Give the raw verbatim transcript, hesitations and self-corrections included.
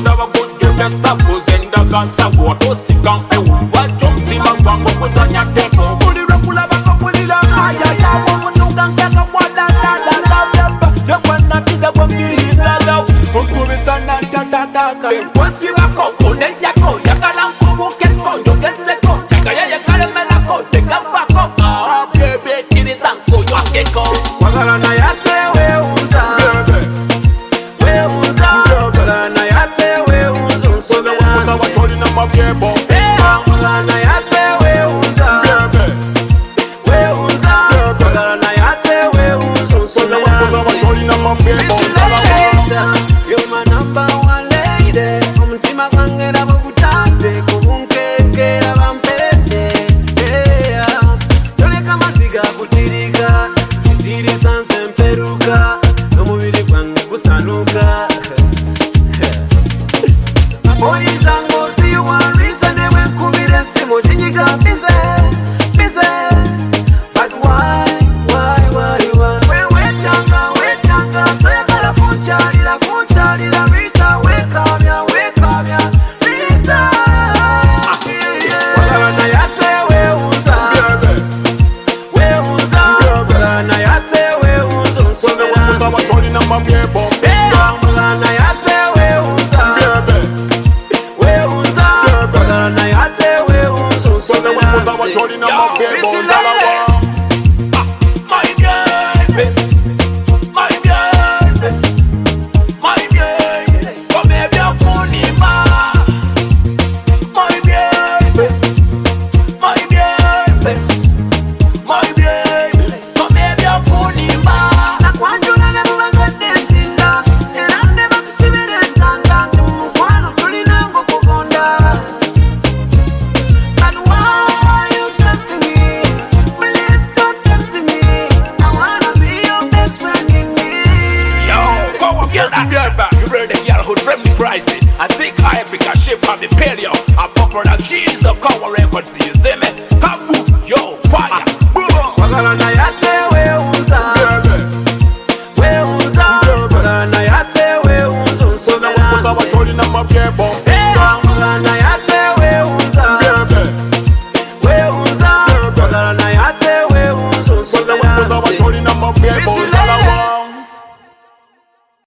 Kutaba kujeka sabu zenda gansa Wato sikan ewu Wajomti magwango kusanya temo Kulira kulaba kakulila Ayaya wamunuga ngaka wala la la la la Yekwana tiza wangiri galau Mukumi sana tatataka Wasi wako kone yako Yakala mkubu keko Yogezeko Chakaya yakale menako Teka wako Ah bebe kini sanko Wakeko Wagala na yate weuza Weuza Wagala na yate weuza Nsomela Wacholi na mabyebo Wagala na yate weuza Weuza Wagala na yate weuza Nsomela Wacholi na mabyebo You're my number one lady Omutima gwange nabugutande Kubunkekera bampende Toleka maziga kutirika Tiri sanse mperuka Nomubiri gwange gusanuka Boys and girls, you are written and when kubire simo jinyiga busy, busy. But why, why, why, why? When we changa, we changa, toyaka la puncha, la puncha, la Rita, wake up ya, wake up ya, Rita. Wagala na yate weuza, weuza. Wagala na yate weuza, nsomela. Wacholi na mabyebo Wagala na yate weuza. Na yate we unzo somela Wacholi na mabyebo My baby, my baby, my baby, come here be a kunima. My baby, my baby, my baby, come here be a kunima. Na kwanju na never get dentinda, and I never to see me dentanda. Mkwano tulina ngokukonda. I think Africa shape from the paleo. A popular cheese of Congo records. You see me? Kabu, yo, fire. Wagala na yate weuza, weuza. Wagala na yate weuza, nsomela. Wacholi na mabyebo Wagala na yate weuza, weuza. Wagala na yate weuza, nsomela. Wacholi na mabyebo